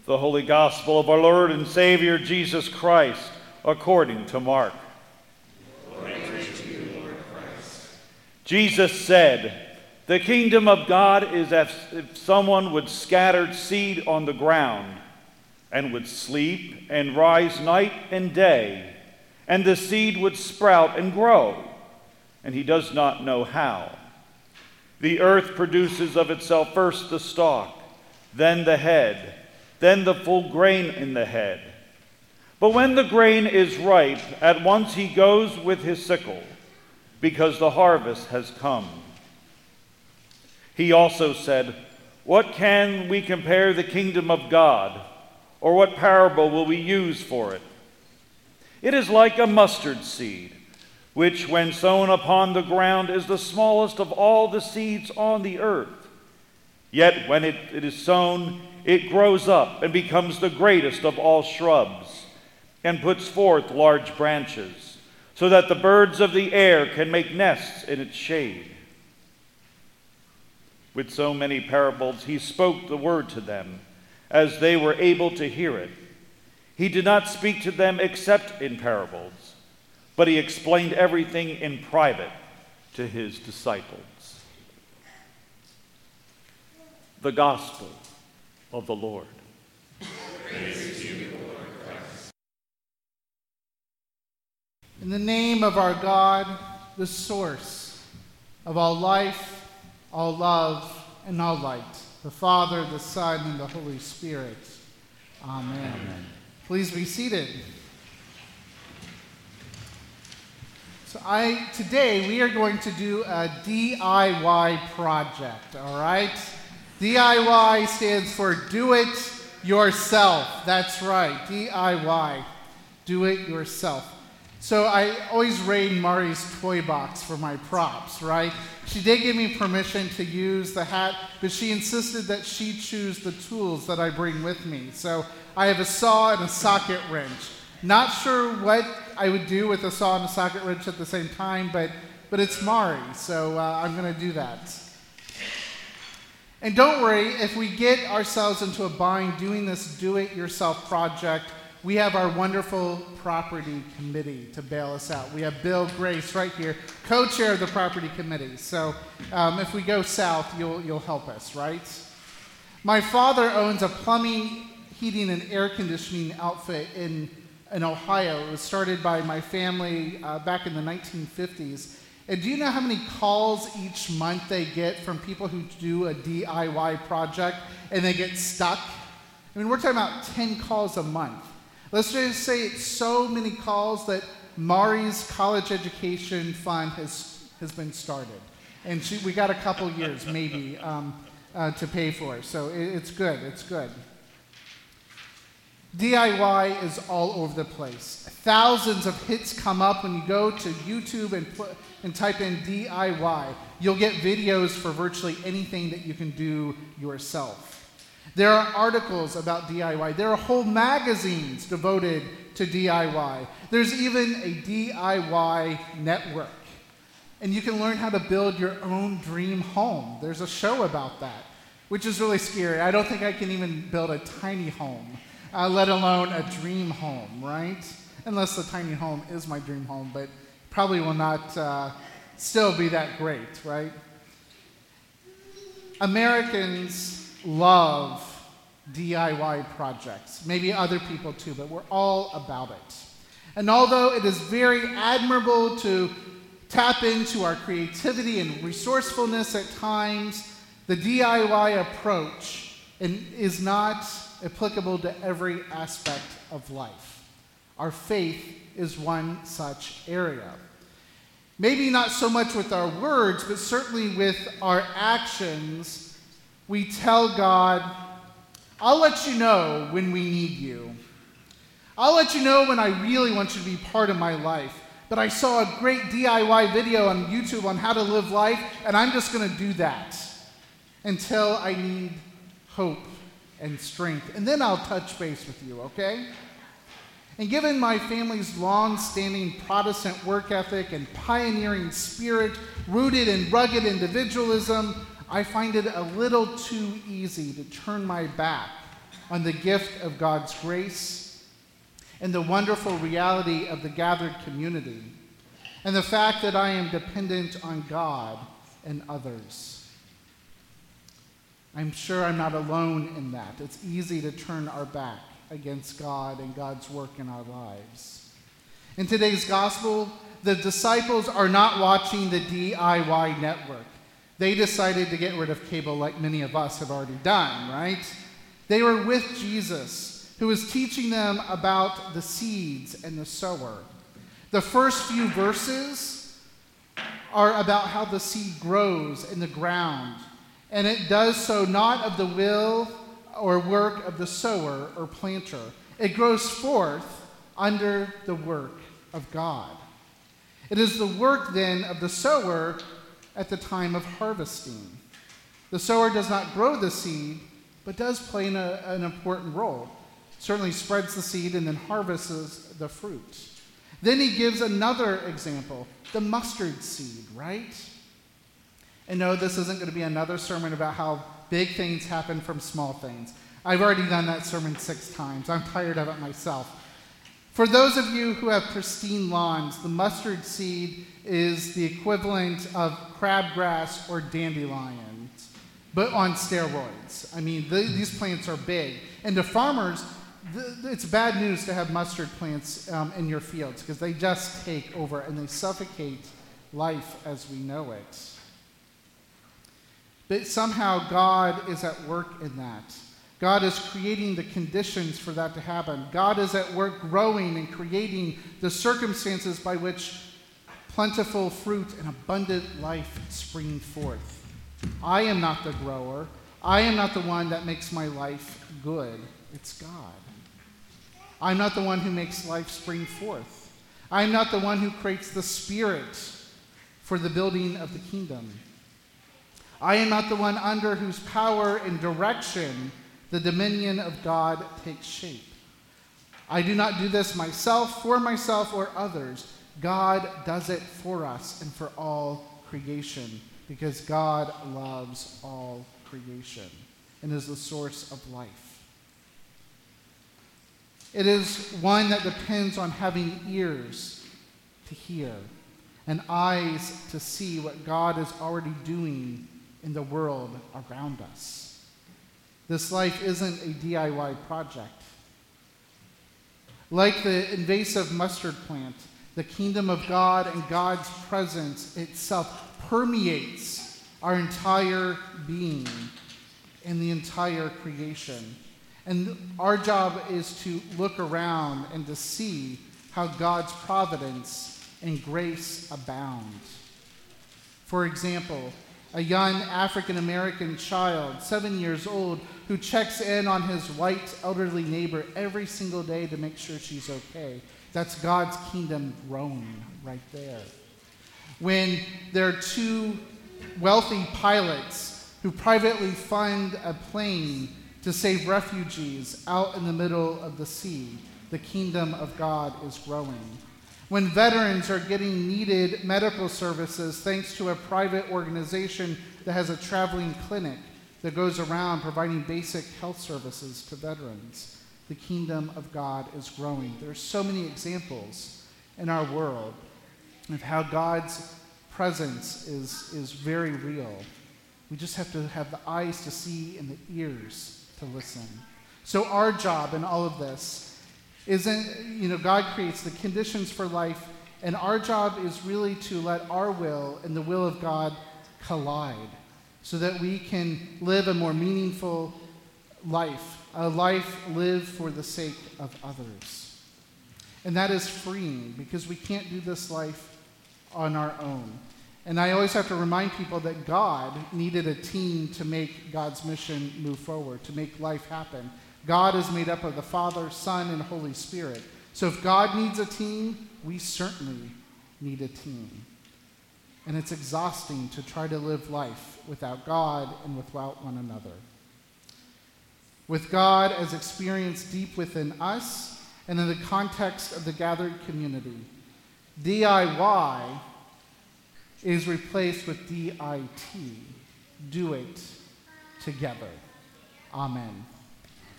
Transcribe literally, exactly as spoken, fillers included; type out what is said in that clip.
The Holy Gospel of our Lord and Savior Jesus Christ, according to Mark. Glory to you, Lord Christ. Jesus said, "The kingdom of God is as if someone would scatter seed on the ground, and would sleep and rise night and day, and the seed would sprout and grow, and he does not know how. The earth produces of itself first the stalk, then the head, then the full grain in the head. But when the grain is ripe, at once he goes with his sickle, because the harvest has come." He also said, "What can we compare the kingdom of God, or what parable will we use for it? It is like a mustard seed, which when sown upon the ground is the smallest of all the seeds on the earth. Yet when it, it is sown, it grows up and becomes the greatest of all shrubs, and puts forth large branches, so that the birds of the air can make nests in its shade." With so many parables, he spoke the word to them, as they were able to hear it. He did not speak to them except in parables, but he explained everything in private to his disciples. The Gospel of the Lord. Praise to you, Lord Christ. In the name of our God, the source of all life, all love, and all light, the Father, the Son, and the Holy Spirit. Amen. Amen. Please be seated. So I today we are going to do a D I Y project, all right? D I Y stands for do it yourself. That's right, D I Y, do it yourself. So I always raid Mari's toy box for my props, right? She did give me permission to use the hat, but she insisted that she choose the tools that I bring with me. So I have a saw and a socket wrench. Not sure what I would do with a saw and a socket wrench at the same time, but, but it's Mari, so uh, I'm going to do that. And don't worry, if we get ourselves into a bind doing this do-it-yourself project, we have our wonderful property committee to bail us out. We have Bill Grace right here, co-chair of the property committee. So um, if we go south, you'll, you'll help us, right? My father owns a plumbing, heating, and air conditioning outfit in, in Ohio. It was started by my family uh, back in the nineteen fifties. And do you know how many calls each month they get from people who do a D I Y project and they get stuck? I mean, we're talking about ten calls a month. Let's just say it's so many calls that Mari's college education fund has, has been started. And she, we got a couple years, maybe, um, uh, to pay for. So it, it's good, it's good. D I Y is all over the place. Thousands of hits come up when you go to YouTube and, put, and type in D I Y. You'll get videos for virtually anything that you can do yourself. There are articles about D I Y. There are whole magazines devoted to D I Y. There's even a D I Y network. And you can learn how to build your own dream home. There's a show about that, which is really scary. I don't think I can even build a tiny home, uh, let alone a dream home, right? Unless the tiny home is my dream home, but probably will not uh, still be that great, right? Americans love D I Y projects, maybe other people too, but we're all about it. And although it is very admirable to tap into our creativity and resourcefulness at times, the D I Y approach is not applicable to every aspect of life. Our faith is one such area. Maybe not so much with our words, but certainly with our actions, we tell God, I'll let you know when we need you. I'll let you know when I really want you to be part of my life. But I saw a great D I Y video on YouTube on how to live life, and I'm just going to do that until I need hope and strength. And then I'll touch base with you, okay? And given my family's long-standing Protestant work ethic and pioneering spirit rooted in rugged individualism, I find it a little too easy to turn my back on the gift of God's grace and the wonderful reality of the gathered community, and the fact that I am dependent on God and others. I'm sure I'm not alone in that. It's easy to turn our back against God and God's work in our lives. In today's gospel, the disciples are not watching the D I Y network. They decided to get rid of cable like many of us have already done, right? They were with Jesus, who was teaching them about the seeds and the sower. The first few verses are about how the seed grows in the ground, and it does so not of the will or work of the sower or planter. It grows forth under the work of God. It is the work then of the sower at the time of harvesting. The sower does not grow the seed, but does play an, a, an important role. Certainly spreads the seed and then harvests the fruit. Then he gives another example, the mustard seed, right? And no, this isn't going to be another sermon about how big things happen from small things. I've already done that sermon six times. I'm tired of it myself. For those of you who have pristine lawns, the mustard seed is the equivalent of crabgrass or dandelions, but on steroids. I mean, the, these plants are big. And to farmers, the, it's bad news to have mustard plants um, in your fields because they just take over and they suffocate life as we know it. But somehow God is at work in that. God is creating the conditions for that to happen. God is at work growing and creating the circumstances by which plentiful fruit and abundant life spring forth. I am not the grower. I am not the one that makes my life good. It's God. I'm not the one who makes life spring forth. I'm not the one who creates the spirit for the building of the kingdom. I am not the one under whose power and direction the dominion of God takes shape. I do not do this myself, for myself, or others. God does it for us and for all creation, because God loves all creation and is the source of life. It is one that depends on having ears to hear and eyes to see what God is already doing in the world around us. This life isn't a D I Y project. Like the invasive mustard plant, the kingdom of God and God's presence itself permeates our entire being and the entire creation. And our job is to look around and to see how God's providence and grace abound. For example, a young African-American child, seven years old, who checks in on his white elderly neighbor every single day to make sure she's okay. That's God's kingdom growing right there. When there are two wealthy pilots who privately fund a plane to save refugees out in the middle of the sea, the kingdom of God is growing. When veterans are getting needed medical services thanks to a private organization that has a traveling clinic that goes around providing basic health services to veterans, the kingdom of God is growing. There are so many examples in our world of how God's presence is, is very real. We just have to have the eyes to see and the ears to listen. So our job in all of this isn't, you know, God creates the conditions for life, and our job is really to let our will and the will of God collide so that we can live a more meaningful life, a life lived for the sake of others. And that is freeing because we can't do this life on our own. And I always have to remind people that God needed a team to make God's mission move forward, to make life happen. God is made up of the Father, Son, and Holy Spirit. So if God needs a team, we certainly need a team. And it's exhausting to try to live life without God and without one another. With God as experienced deep within us and in the context of the gathered community, D I Y is replaced with D I T. Do it together. Amen.